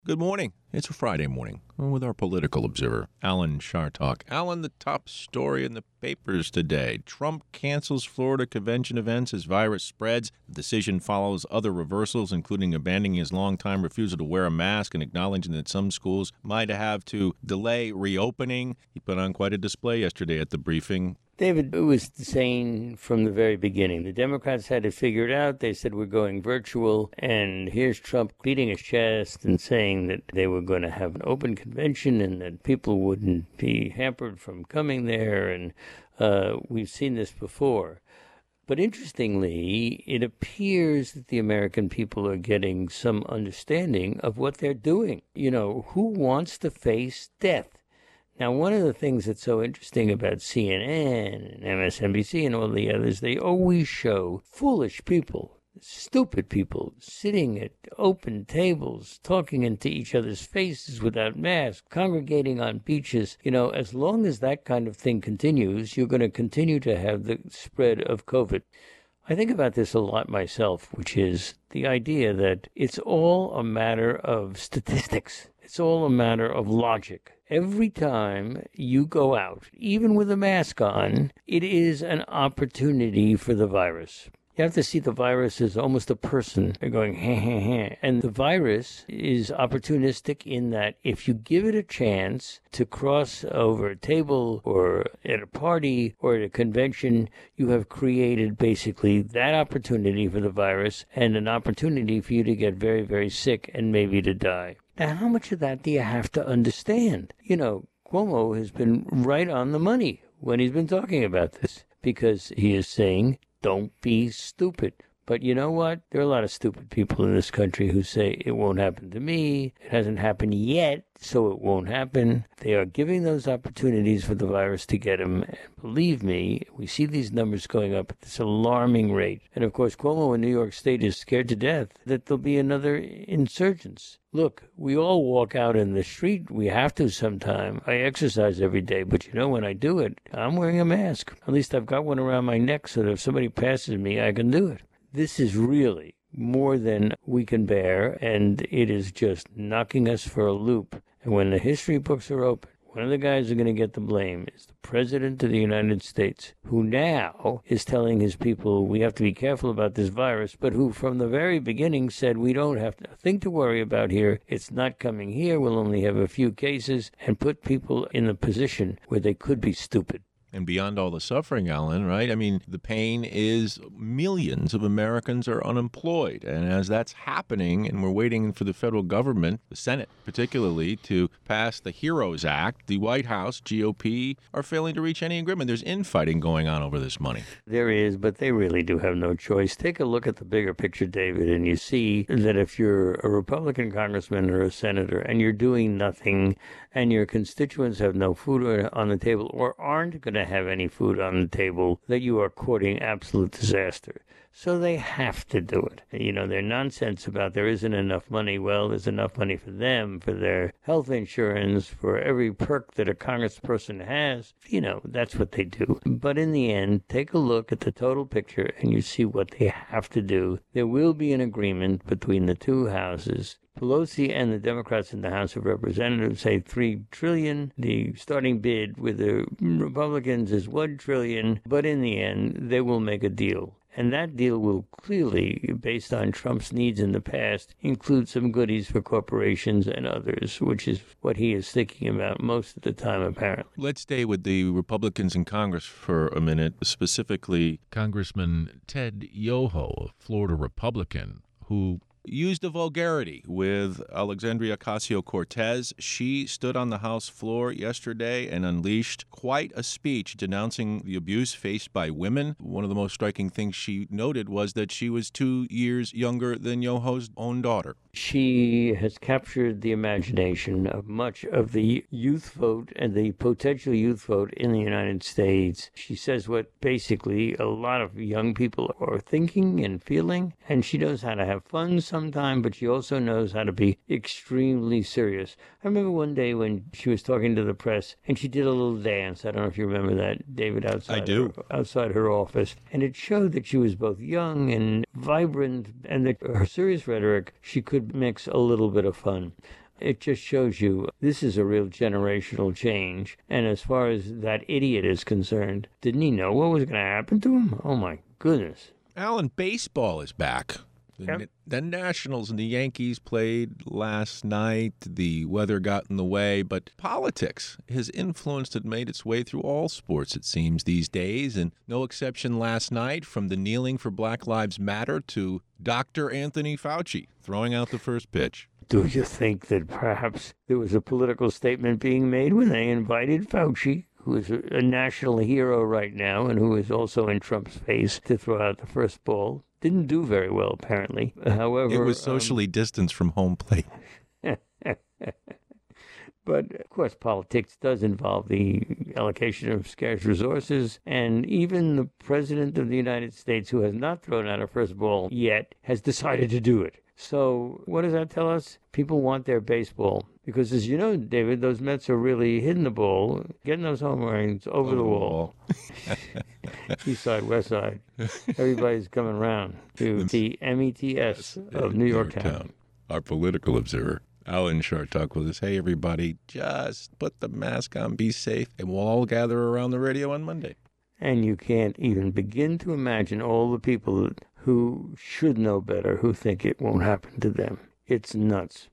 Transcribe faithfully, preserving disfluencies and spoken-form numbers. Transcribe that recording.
Good morning. It's a Friday morning with our political observer, Alan Chartock. Alan, the top story in the papers today. Trump cancels Florida convention events as virus spreads. The decision follows other reversals, including abandoning his longtime refusal to wear a mask and acknowledging that some schools might have to delay reopening. He put on quite a display yesterday at the briefing. David, it was saying from the very beginning, the Democrats had it figured out. They said, we're going virtual. And here's Trump beating his chest and saying that they were going to have an open convention and that people wouldn't be hampered from coming there. And uh, we've seen this before. But interestingly, it appears that the American people are getting some understanding of what they're doing. You know, who wants to face death? Now, one of the things that's so interesting about C N N and M S N B C and all the others, they always show foolish people, stupid people, sitting at open tables, talking into each other's faces without masks, congregating on beaches. You know, as long as that kind of thing continues, you're going to continue to have the spread of COVID. I think about this a lot myself, which is the idea that it's all a matter of statistics. It's all a matter of logic. Every time you go out, even with a mask on, it is an opportunity for the virus. You have to see the virus as almost a person. They're going, ha, ha, ha. And the virus is opportunistic in that if you give it a chance to cross over a table or at a party or at a convention, you have created basically that opportunity for the virus and an opportunity for you to get very, very sick and maybe to die. Now, how much of that do you have to understand? You know, Cuomo has been right on the money when he's been talking about this because he is saying, don't be stupid. But you know what? There are a lot of stupid people in this country who say it won't happen to me. It hasn't happened yet, so it won't happen. They are giving those opportunities for the virus to get him. And believe me, we see these numbers going up at this alarming rate. And of course, Cuomo in New York State is scared to death that there'll be another insurgence. Look, we all walk out in the street. We have to sometime. I exercise every day, but you know, when I do it, I'm wearing a mask. At least I've got one around my neck so that if somebody passes me, I can do it. This is really more than we can bear, and it is just knocking us for a loop. And when the history books are open, one of the guys who are going to get the blame is the President of the United States, who now is telling his people we have to be careful about this virus, but who from the very beginning said we don't have a thing to worry about here. It's not coming here. We'll only have a few cases, and put people in the position where they could be stupid. And beyond all the suffering, Alan, right? I mean, the pain is millions of Americans are unemployed. And as that's happening, and we're waiting for the federal government, the Senate particularly, to pass the HEROES Act, the White House, G O P, are failing to reach any agreement. There's infighting going on over this money. There is, but they really do have no choice. Take a look at the bigger picture, David, and you see that if you're a Republican congressman or a senator and you're doing nothing and your constituents have no food on the table or aren't going to have any food on the table, that you are courting absolute disaster. So they have to do it. You know, their nonsense about there isn't enough money. Well, there's enough money for them, for their health insurance, for every perk that a congressperson has. You know, that's what they do. But in the end, take a look at the total picture and you see what they have to do. There will be an agreement between the two houses. Pelosi and the Democrats in the House of Representatives say three trillion dollars. The starting bid with the Republicans is one trillion dollars. But in the end, they will make a deal. And that deal will clearly, based on Trump's needs in the past, include some goodies for corporations and others, which is what he is thinking about most of the time, apparently. Let's stay with the Republicans in Congress for a minute, specifically Congressman Ted Yoho, a Florida Republican, who used a vulgarity with Alexandria Ocasio-Cortez. She stood on the House floor yesterday and unleashed quite a speech denouncing the abuse faced by women. One of the most striking things she noted was that she was two years younger than Yoho's own daughter. She has captured the imagination of much of the youth vote and the potential youth vote in the United States. She says what basically a lot of young people are thinking and feeling, and she knows how to have fun sometime, but she also knows how to be extremely serious. I remember one day when she was talking to the press, and she did a little dance. I don't know if you remember that, David, outside, I do. Her, outside her office. And it showed that she was both young and vibrant, and that her serious rhetoric, she could mix a little bit of fun. It just shows you this is a real generational change. And as far as that idiot is concerned, didn't he know what was going to happen to him? Oh, my goodness. Alan, baseball is back. The, Yep. the Nationals and the Yankees played last night. The weather got in the way, but politics has influenced and made its way through all sports, it seems, these days. And no exception last night, from the kneeling for Black Lives Matter to Doctor Anthony Fauci throwing out the first pitch. Do you think that perhaps there was a political statement being made when they invited Fauci, who is a, a national hero right now and who is also in Trump's face, to throw out the first ball? Didn't do very well, apparently. However, It was socially um, distanced from home plate. But, of course, politics does involve the allocation of scarce resources, and even the President of the United States, who has not thrown out a first ball yet, has decided to do it. So what does that tell us? People want their baseball. Because, as you know, David, those Mets are really hitting the ball, getting those home runs over, over the wall. wall. East side, west side. Everybody's coming around to the M E T S of New York Town. Town. Our political observer, Alan Chartock, with us. Hey, everybody, just put the mask on, be safe, and we'll all gather around the radio on Monday. And you can't even begin to imagine all the people who should know better who think it won't happen to them. It's nuts.